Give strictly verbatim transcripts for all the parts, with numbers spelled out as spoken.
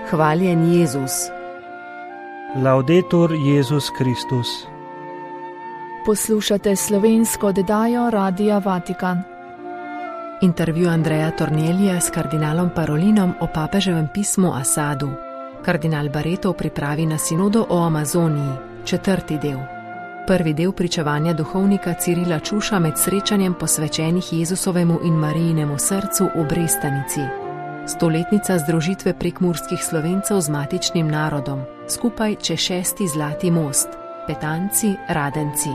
Hvaljen Jezus. Laudetur Jezus Kristus. Poslušate slovensko oddajo Radia Vatikan. Intervju Andreja Tornelija s kardinalom Parolinom o papeževem pismu Asadu. Kardinal Barreto pripravi na sinodo o Amazoniji, četrti del. Prvi del pričevanja duhovnika Cirila Čuša med srečanjem posvečenih Jezusovemu in Marijinemu srcu v Brestanici. Stoletnica združitve prekmurskih Slovencev z matičnim narodom, skupaj čez šesti zlati most, Petanci, Radenci.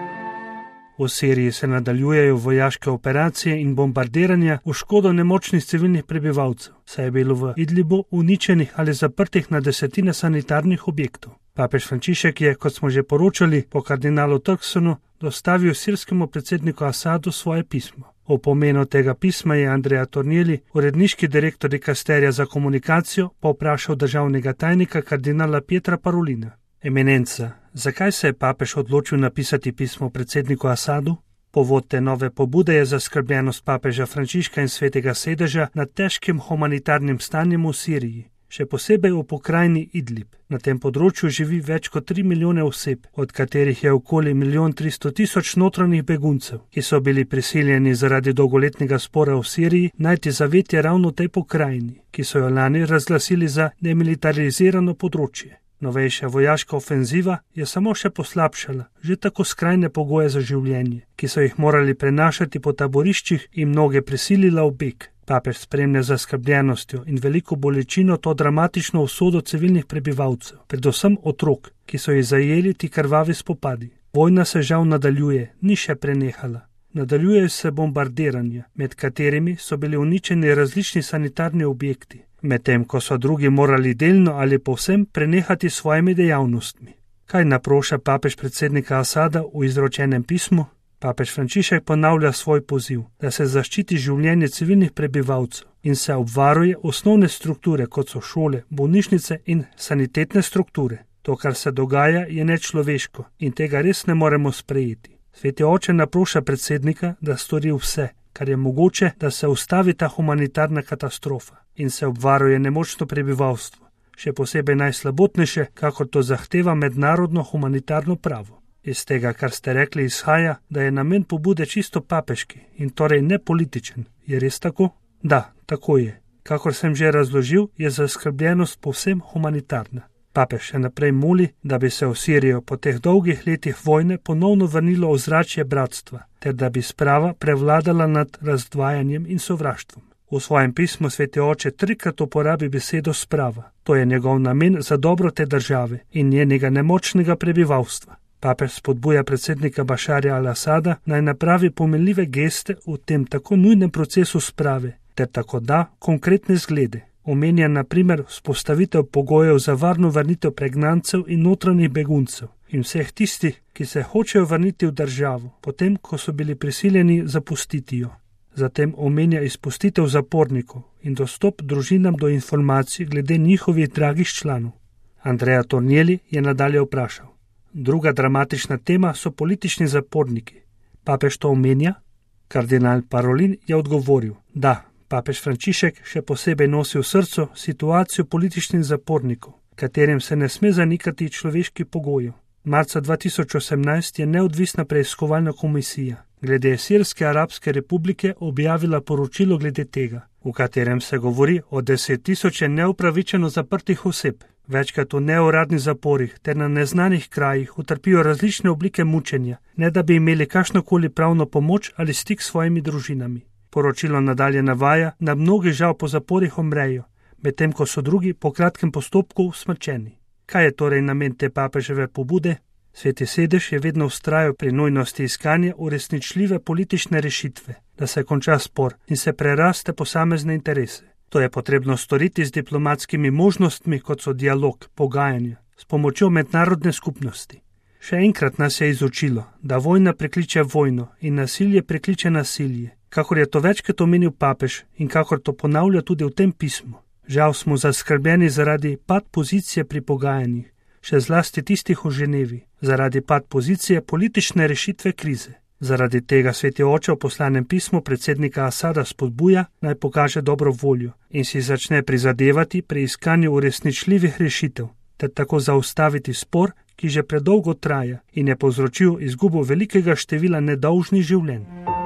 V Siriji se nadaljujejo vojaške operacije in bombardiranja v škodo nemočnih civilnih prebivalcev, saj je bilo v Idlibu uničenih ali zaprtih na desetine sanitarnih objektov. Papež Frančišek je, kot smo že poročali, po kardinalu Turksonu dostavil sirskemu predsedniku Asadu svoje pismo. O pomenu tega pisma je Andrea Tornelli, uredniški direktor dikasterija za komunikacijo, povprašal državnega tajnika kardinala Pietra Parolina. Eminenca, zakaj se je papež odločil napisati pismo predsedniku Asadu? Povod te nove pobude je zaskrbljenost papeža Frančiška in svetega sedeža nad težkim humanitarnim stanjem v Siriji, še posebej v pokrajini Idlib. Na tem področju živi več kot tri milijone oseb, od katerih je okoli milijon tristo tisoč notranjih beguncev, ki so bili prisiljeni zaradi dolgoletnega spora v Siriji najti zavetje ravno v tej pokrajini, ki so jo lani razglasili za demilitarizirano področje. Novejša vojaška ofenziva je samo še poslabšala že tako skrajne pogoje za življenje, ki so jih morali prenašati po taboriščih in mnoge prisilila v beg. Papež spremlja zaskrbljenostjo in veliko bolečino to dramatično usodo civilnih prebivalcev, predvsem otrok, ki so jih zajeli ti krvavi spopadi. Vojna se žal nadaljuje, ni še prenehala. Nadaljujejo se bombardiranja, med katerimi so bili uničeni različni sanitarni objekti, medtem ko so drugi morali delno ali povsem prenehati s svojimi dejavnostmi. Kaj naproša papež predsednika Asada v izročenem pismu? Papež Frančišek ponavlja svoj poziv, da se zaščiti življenje civilnih prebivalcev in se obvaruje osnovne strukture, kot so šole, bolnišnice in sanitetne strukture. To, kar se dogaja, je nečloveško in tega res ne moremo sprejeti. Sveti oče naproša predsednika, da stori vse, kar je mogoče, da se ustavi ta humanitarna katastrofa in se obvaruje nemočno prebivalstvo, še posebej najslabotnejše, kakor to zahteva mednarodno humanitarno pravo. Iz tega, kar ste rekli, izhaja, da je namen pobude čisto papeški in torej ne političen. Je res tako? Da, tako je. Kakor sem že razložil, je zaskrbljenost povsem humanitarna. Papež še naprej moli, da bi se v Sirijo po teh dolgih letih vojne ponovno vrnilo ozračje bratstva, ter da bi sprava prevladala nad razdvajanjem in sovraštvom. V svojem pismu sveti oče trikrat uporabi besedo sprava. To je njegov namen za dobro te države in njenega nemočnega prebivalstva. Papež spodbuja predsednika Bašarja al-Asada naj napravi pomenljive geste v tem tako nujnem procesu sprave, ter tako da konkretne zglede. Omenja na primer vzpostavitev pogojev za varno vrnitev pregnancev in notranjih beguncev in vseh tistih, ki se hočejo vrniti v državo, potem ko so bili prisiljeni zapustiti jo. Zatem omenja izpustitev zapornikov in dostop družinam do informacij glede njihovih dragih članov. Andrea Tornelli je nadalje vprašal. Druga dramatična tema so politični zaporniki. Papež to omenja? Kardinal Parolin je odgovoril, da papež Frančišek še posebej nosi v srcu situacijo političnih zapornikov, katerim se ne sme zanikati človeški pogojev. Marca dva tisoč osemnajst je neodvisna preiskovalna komisija glede Sirske arabske republike objavila poročilo glede tega, v katerem se govori o deset tisoče neupravičeno zaprtih oseb. Večkrat v neuradnih zaporih ter na neznanih krajih utrpijo različne oblike mučenja, ne da bi imeli kakšnokoli pravno pomoč ali stik s svojimi družinami. Poročilo nadalje navaja, da mnogi žal po zaporih umrejo, medtem ko so drugi po kratkem postopku usmrčeni. Kaj je torej namen te papeževe pobude? Sveti sedež je vedno vztrajal pri nujnosti iskanja uresničljive politične rešitve, da se konča spor in se preraste posamezne interese. To je potrebno storiti z diplomatskimi možnostmi, kot so dialog, pogajanja, s pomočjo mednarodne skupnosti. Še enkrat nas je izučilo, da vojna prekliče vojno in nasilje prekliče nasilje, kakor je to večkrat omenil papež in kakor to ponavlja tudi v tem pismu. Žal smo zaskrbljeni zaradi pad pozicije pri pogajanjih, še zlasti tistih v Ženevi, zaradi pad pozicije politične rešitve krize. Zaradi tega sveti oče v poslanem pismu predsednika Asada spodbuja, naj pokaže dobro voljo in si začne prizadevati pri iskanju uresničljivih rešitev, ter tako zaustaviti spor, ki že predolgo traja in je povzročil izgubo velikega števila nedolžnih življenj.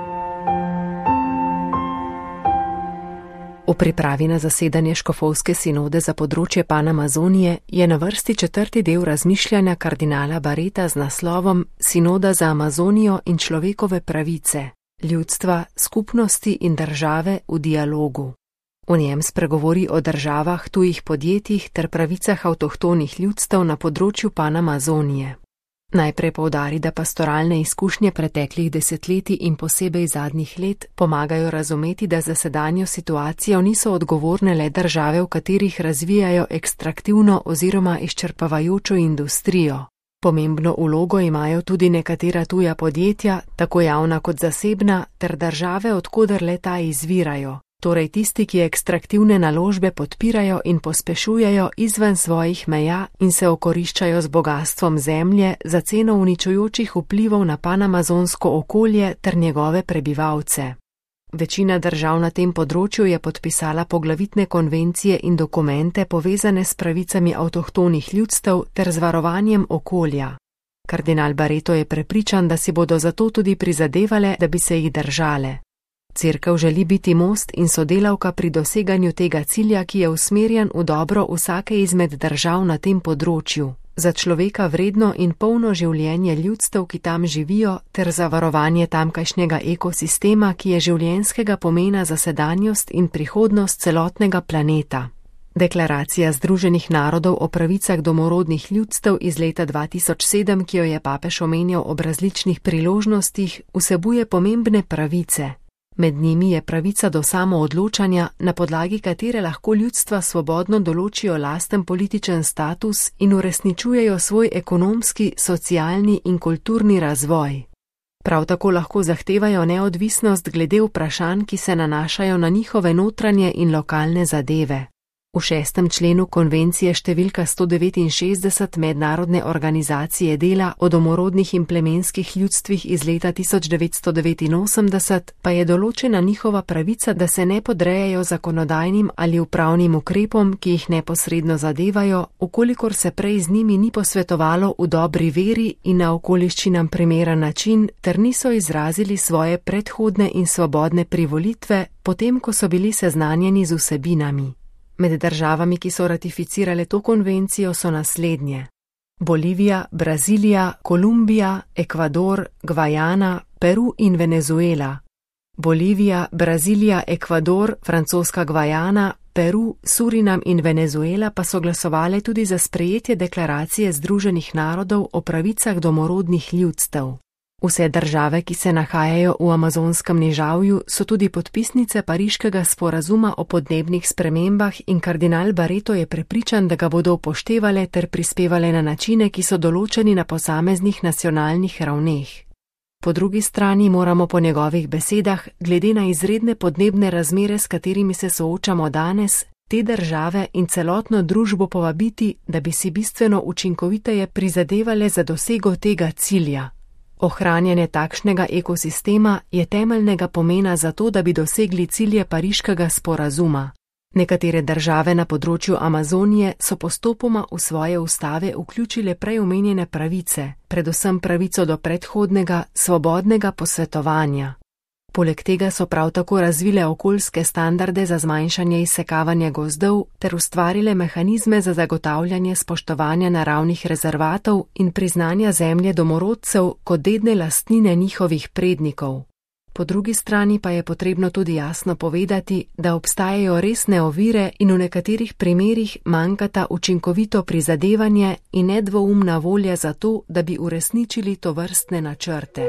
V pripravi na zasedanje škofovske sinode za področje Panamazonije je na vrsti četrti del razmišljanja kardinala Barreta z naslovom Sinoda za Amazonijo in človekove pravice, ljudstva, skupnosti in države v dialogu. V njem spregovori o državah, tujih podjetjih ter pravicah avtohtonih ljudstev na področju Panamazonije. Najprej poudari, da pastoralne izkušnje preteklih desetletij in posebej zadnjih let pomagajo razumeti, da za sedanjo situacijo niso odgovorne le države, v katerih razvijajo ekstraktivno oziroma izčrpavajočo industrijo. Pomembno vlogo imajo tudi nekatera tuja podjetja, tako javna kot zasebna, ter države, od koder le ta izvirajo. Torej tisti, ki ekstraktivne naložbe podpirajo in pospešujejo izven svojih meja in se okoriščajo z bogastvom zemlje za ceno uničujočih vplivov na panamazonsko okolje ter njegove prebivalce. Večina držav na tem področju je podpisala poglavitne konvencije in dokumente povezane s pravicami avtohtonih ljudstev ter z varovanjem okolja. Kardinal Barreto je prepričan, da si bodo zato tudi prizadevale, da bi se jih držale. Cerkev želi biti most in sodelavka pri doseganju tega cilja, ki je usmerjen v dobro vsake izmed držav na tem področju, za človeka vredno in polno življenje ljudstev, ki tam živijo, ter za varovanje tamkajšnjega ekosistema, ki je življenjskega pomena za sedanjost in prihodnost celotnega planeta. Deklaracija Združenih narodov o pravicah domorodnih ljudstev iz leta dva tisoč sedem, ki jo je papež omenjal ob različnih priložnostih, vsebuje pomembne pravice. Med njimi je pravica do samoodločanja, na podlagi katere lahko ljudstva svobodno določijo lasten političen status in uresničujejo svoj ekonomski, socialni in kulturni razvoj. Prav tako lahko zahtevajo neodvisnost glede vprašanj, ki se nanašajo na njihove notranje in lokalne zadeve. V šestem členu konvencije številka sto devetinšestdeset Mednarodne organizacije dela o domorodnih in plemenskih ljudstvih iz leta tisoč devetsto devetinosemdeset pa je določena njihova pravica, da se ne podrejajo zakonodajnim ali upravnim ukrepom, ki jih neposredno zadevajo, ukolikor se prej z njimi ni posvetovalo v dobri veri in na okoliščinam primeren način, ter niso izrazili svoje predhodne in svobodne privolitve, potem ko so bili seznanjeni z vsebinami. Med državami, ki so ratificirale to konvencijo, so naslednje: Bolivija, Brazilija, Kolumbija, Ekvador, Gvajana, Peru in Venezuela. Bolivija, Brazilija, Ekvador, francoska Gvajana, Peru, Surinam in Venezuela pa so glasovale tudi za sprejetje deklaracije Združenih narodov o pravicah domorodnih ljudstev. Vse države, ki se nahajajo v amazonskem nižavju, so tudi podpisnice Pariškega sporazuma o podnebnih spremembah in kardinal Barreto je prepričan, da ga bodo upoštevale ter prispevale na načine, ki so določeni na posameznih nacionalnih ravneh. Po drugi strani moramo po njegovih besedah, glede na izredne podnebne razmere, s katerimi se soočamo danes, te države in celotno družbo povabiti, da bi si bistveno učinkoviteje prizadevale za dosego tega cilja. Ohranjanje takšnega ekosistema je temeljnega pomena za to, da bi dosegli cilje Pariškega sporazuma. Nekatere države na področju Amazonije so postopoma v svoje ustave vključile prej omenjene pravice, predvsem pravico do predhodnega, svobodnega posvetovanja. Poleg tega so prav tako razvile okoljske standarde za zmanjšanje izsekavanja gozdov ter ustvarile mehanizme za zagotavljanje spoštovanja naravnih rezervatov in priznanja zemlje domorodcev kot dedne lastnine njihovih prednikov. Po drugi strani pa je potrebno tudi jasno povedati, da obstajajo resne ovire in v nekaterih primerih manjkata učinkovito prizadevanje in nedvoumna volja za to, da bi uresničili tovrstne načrte.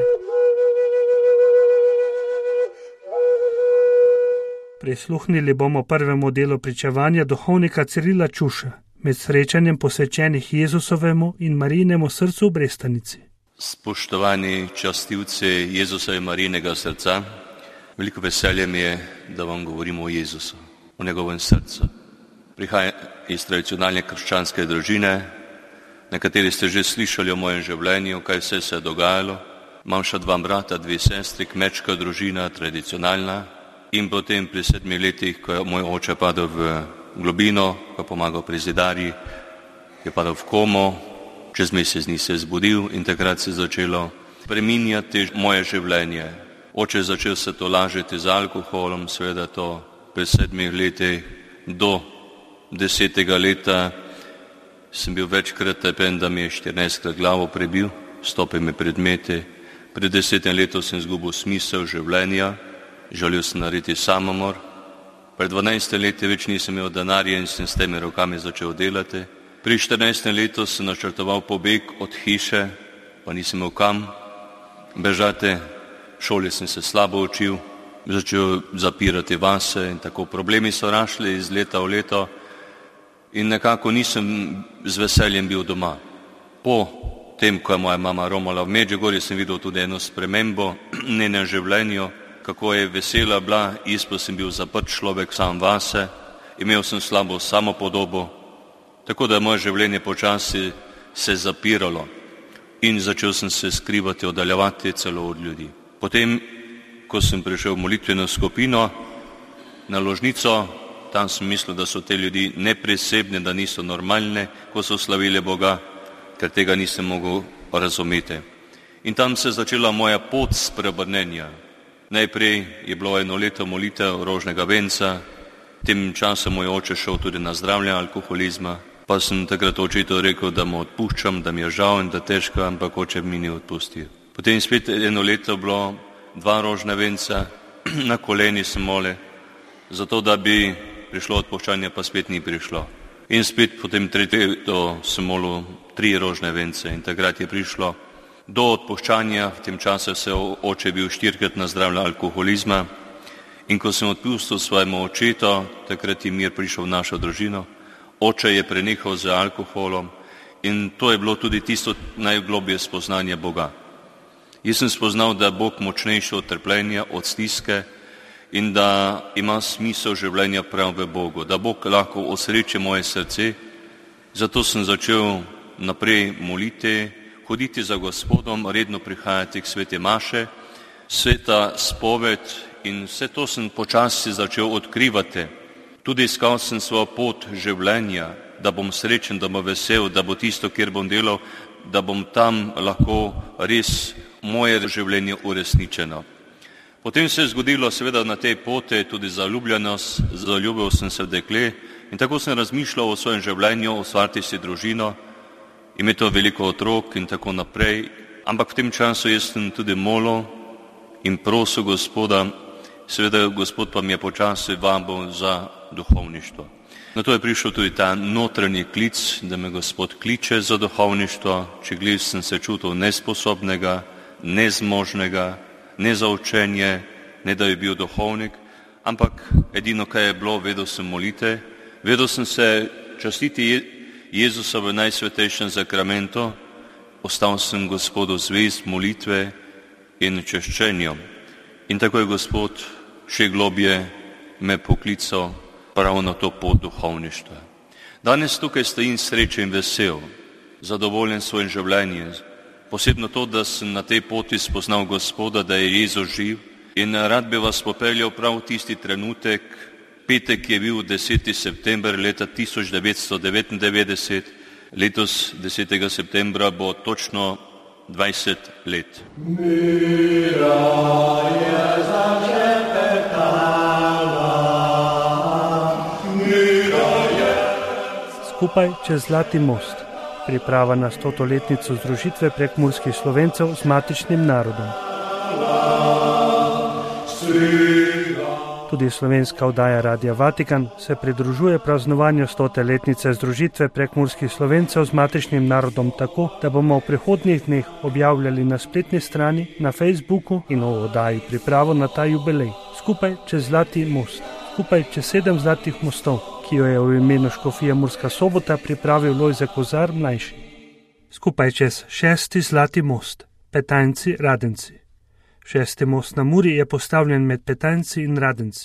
Prisluhnili bomo prvemu delu pričevanja duhovnika Cirila Čuša med srečanjem posvečenih Jezusovemu in Marijinemu srcu v Brestanici. Spoštovani častilci Jezusa in Marijinega srca, veliko veselje mi je, da vam govorimo o Jezusu, o njegovem srcu. Prihajam iz tradicionalne krščanske družine, nekateri ste že slišali o mojem življenju, kaj vse se je dogajalo. Imam še dva brata, dve sestri, kmečka družina, tradicionalna. In potem pri sedmih letih, ko je moj oče padel v globino, ko je pomagal pri zidarji, je padel v komo, čez mesec dni se je zbudil in takrat se je začelo preminjati moje življenje. Oče je začel se to lažiti z alkoholom, seveda to pri sedmih letih do desetega leta sem bil večkrat tepen, da mi je štirinajstkrat glavo prebil, stopil mi predmeti. Pred desetem letu sem izgubil smisel življenja, želel sem narediti samomor. Pred dvanajstem leti več nisem imel denarja in sem s temi rokami začel delati. Pri štirinajstem letu sem načrtoval pobeg od hiše, pa nisem imel kam bežati. V šoli sem se slabo učil, začel zapirati vase in tako problemi so rašli iz leta v leto in nekako nisem z veseljem bil doma. Po tem, ko je moja mama romala v Medžugorje, sem videl tudi eno spremembo v njenem življenju, kako je vesela bila, jaz pa sem bil zaprt človek sam vase, imel sem slabo samopodobo, tako da je moje življenje počasi se zapiralo in začel sem se skrivati, oddaljevati celo od ljudi. Potem, ko sem prišel v molitveno skupino na Ložnico, tam sem mislil, da so te ljudi nepresebne, da niso normalne, ko so slavili Boga, ker tega nisem mogel razumeti. In tam se je začela moja pot spreobrnenja. Najprej je bilo eno leto molitev rožnega venca, v tem času moj oče šel tudi na zdravljenje alkoholizma, pa sem takrat očetu rekel, da mu odpuščam, da mi je žal in da težko, ampak oče mi ni odpustil. Potem spet eno leto bilo dva rožna venca, na koleni sem molil, zato da bi prišlo odpuščanje, pa spet ni prišlo. In spet potem tretje leto sem molil tri rožne vence in takrat je prišlo do odpuščanja. V tem času se oče bil štirikrat na zdravljenju alkoholizma in ko sem odpustil svojemu očetu, takrat je mir prišel v našo družino. Oče je prenehal z alkoholom in to je bilo tudi tisto najglobje spoznanje Boga. Jaz sem spoznal, da je Bog močnejši od trpljenja, od stiske in da ima smisel življenja prav v Bogu, da Bog lahko osreči moje srce. Zato sem začel naprej moliti, hoditi za Gospodom, redno prihajati k svete maše, sveta spoved in vse to sem počasi začel odkrivati. Tudi iskal sem svojo pot življenja, da bom srečen, da bom vesel, da bo tisto, kjer bom delal, da bom tam lahko res moje življenje uresničeno. Potem se je zgodilo seveda na tej poti tudi zaljubljenost, zaljubil sem se v dekle in tako sem razmišljal o svojem življenju, ustvariti si družino, imeti veliko otrok in tako naprej. Ampak v tem času jaz sem tudi molil in prosil Gospoda, seveda Gospod pa mi je počasi vabil za duhovništvo. Na to je prišel tudi ta notranji klic, da me Gospod kliče za duhovništvo, če glih sem se čutil nesposobnega, nezmožnega, ne za učenje, ne da je bil duhovnik, ampak edino, kaj je bilo, vedel sem molite, vedel sem se častiti Jezusa v najsvetejšem zakramentu, ostal sem Gospodu zvest molitve in češčenju. In tako je Gospod še globje me poklical prav na to pot duhovništva. Danes tukaj stojim srečen in vesel, zadovoljen s svojim življenjem, posebno to, da sem na tej poti spoznal Gospoda, da je Jezus živ in rad bi vas popeljal prav tisti trenutek, petek je bil deseti september leta tisoč devetsto devetindevetdeset, letos desetega septembra bo točno dvajset let. Mira je začepetala, mira je. Skupaj čez Zlati most. Priprava na stotoletnico združitve prekmurskih Slovencev z matičnim narodom. Tudi slovenska oddaja Radia Vatikan se pridružuje praznovanju stote letnice združitve prekmurskih Slovencev z matičnim narodom tako, da bomo v prihodnjih dneh objavljali na spletni strani, na Facebooku in v oddaji pripravo na ta jubilej. Skupaj čez Zlati most. Skupaj čez sedem zlatih mostov, ki jo je v imenu Škofije Murska Sobota pripravil Lojze Kozar mlajši. Skupaj čez šesti zlati most, Petajnci, Radenci. Šesti most na Muri je postavljen med Petajnci in Radenci.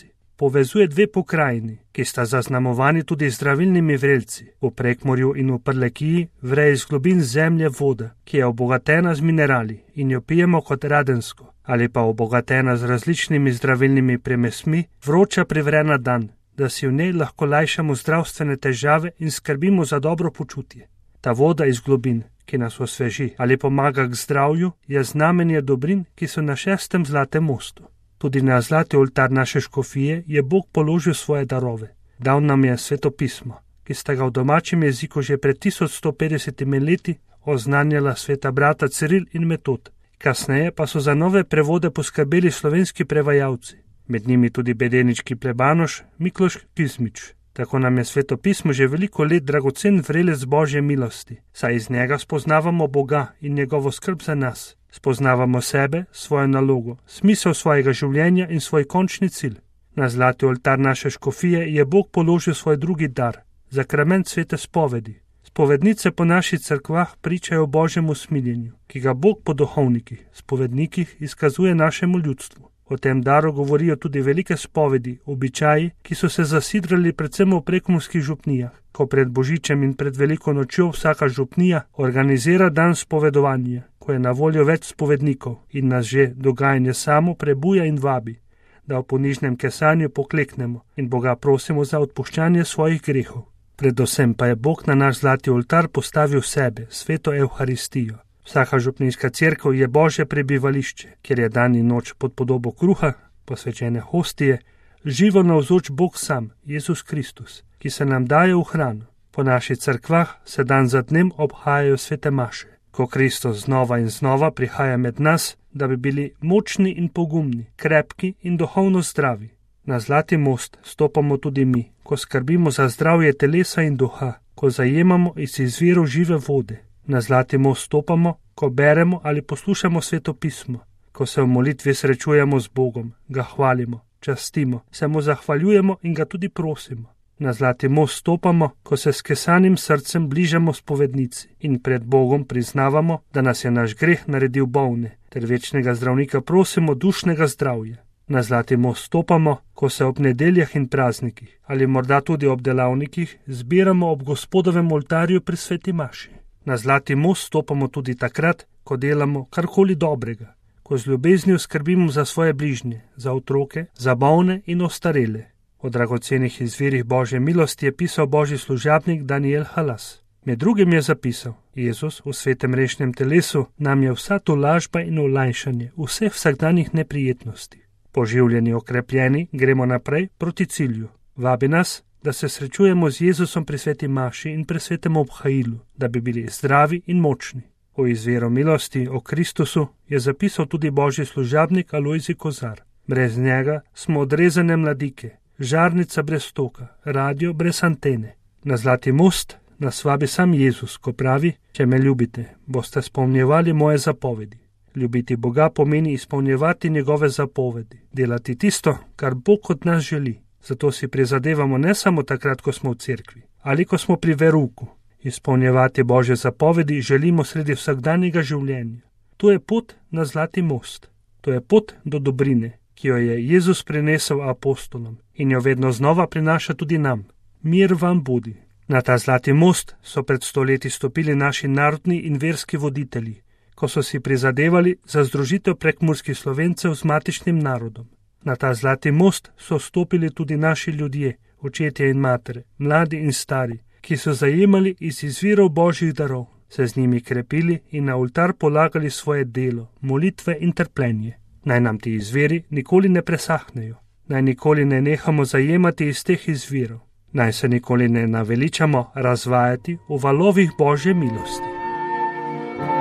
povezuje dve pokrajini, ki sta zaznamovani tudi zdravilnimi vrelci. V Prekmurju in v Prlekiji vre iz globin zemlje voda, ki je obogatena z minerali in jo pijemo kot radensko, ali pa obogatena z različnimi zdravilnimi primesmi, vroča privre na dan, da si v njej lahko lajšamo zdravstvene težave in skrbimo za dobro počutje. Ta voda iz globin, ki nas osveži ali pomaga k zdravju, je znamenje dobrin, ki so na šestem zlatem mostu. Tudi na zlati oltar naše škofije je Bog položil svoje darove. Dal nam je Sveto pismo, ki sta ga v domačem jeziku že pred tisoč sto petdesetimi leti oznanjala sveta brata Ciril in Metod. Kasneje pa so za nove prevode poskrbeli slovenski prevajalci, med njimi tudi bedenički plebanoš Mikloš Kizmič. Tako nam je Sveto pismo že veliko let dragocen vrelec Božje milosti, saj iz njega spoznavamo Boga in njegovo skrb za nas. Spoznavamo sebe, svojo nalogo, smisel svojega življenja in svoj končni cilj. Na zlati oltar naše škofije je Bog položil svoj drugi dar, zakrament svete spovedi. Spovednice po naših cerkvah pričajo o Božjem usmiljenju, ki ga Bog po duhovnikih, spovednikih izkazuje našemu ljudstvu. O tem daru govorijo tudi velike spovedi, običaji, ki so se zasidrali predvsem v prekmurskih župnijah, ko pred Božičem in pred Veliko nočjo vsaka župnija organizira dan spovedovanja, ko je na voljo več spovednikov in nas že dogajanje samo prebuja in vabi, da v ponižnem kesanju pokleknemo in Boga prosimo za odpuščanje svojih grehov. Predvsem pa je Bog na naš zlati oltar postavil sebe, sveto Evharistijo. Vsaka župnijska cerkev je Božje prebivališče, kjer je dan in noč pod podobo kruha, posvečene hostije, živo navzoč Bog sam, Jezus Kristus, ki se nam daje v hrano. Po naših cerkvah se dan za dnem obhajajo svete maše, ko Kristus znova in znova prihaja med nas, da bi bili močni in pogumni, krepki in duhovno zdravi. Na zlati most stopamo tudi mi, ko skrbimo za zdravje telesa in duha, ko zajemamo iz izvirov žive vode. Na zlati most stopamo, ko beremo ali poslušamo Sveto pismo, ko se v molitvi srečujemo z Bogom, ga hvalimo, častimo, se mu zahvaljujemo in ga tudi prosimo. Na zlati most stopamo, ko se s kesanim srcem bližamo spovednici in pred Bogom priznavamo, da nas je naš greh naredil bolne, ter večnega zdravnika prosimo dušnega zdravja. Na zlati most stopamo, ko se ob nedeljah in praznikih ali morda tudi ob delavnikih zbiramo ob Gospodovem oltarju pri sveti maši. Na zlati most stopamo tudi takrat, ko delamo karkoli dobrega, ko z ljubeznijo skrbimo za svoje bližnje, za otroke, za bolne in ostarele. O dragocenih izvirih Božje milosti je pisal Božji služabnik Daniel Halas. Med drugim je zapisal: Jezus v svetem rešnem telesu nam je vsa tolažba in olajšanje vseh vsakdanjih neprijetnosti. Poživljeni, okrepljeni, gremo naprej proti cilju. Vabi nas, da se srečujemo z Jezusom pri sveti maši in pri svetem obhajilu, da bi bili zdravi in močni. O izviru milosti, o Kristusu, je zapisal tudi Božji služabnik Alojzij Kozar. Brez njega smo odrezane mladike, žarnica brez toka, radio brez antene. Na zlati most nas vabi sam Jezus, ko pravi: če me ljubite, boste spomnjevali moje zapovedi. Ljubiti Boga pomeni izpolnjevati njegove zapovedi, delati tisto, kar Bog od nas želi. Zato si prizadevamo ne samo takrat, ko smo v cerkvi ali ko smo pri veruku. Izpolnjevati Božje zapovedi želimo sredi vsakdanjega življenja. To je pot na zlati most. To je pot do dobrine, ki jo je Jezus prinesel apostolom in jo vedno znova prinaša tudi nam. Mir vam bodi. Na ta zlati most so pred stoletji stopili naši narodni in verski voditelji, ko so si prizadevali za združitev prekmurskih Slovencev z matičnim narodom. Na ta zlati most so stopili tudi naši ljudje, očetje in matere, mladi in stari, ki so zajemali iz izvirov Božjih darov, se z njimi krepili in na oltar polagali svoje delo, molitve in trpljenje. Naj nam ti izviri nikoli ne presahnejo, naj nikoli ne nehamo zajemati iz teh izvirov, naj se nikoli ne naveličamo razvajati v valovih Božje milosti.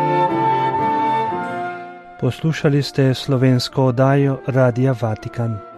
Poslušali ste slovensko oddajo Radia Vatikan.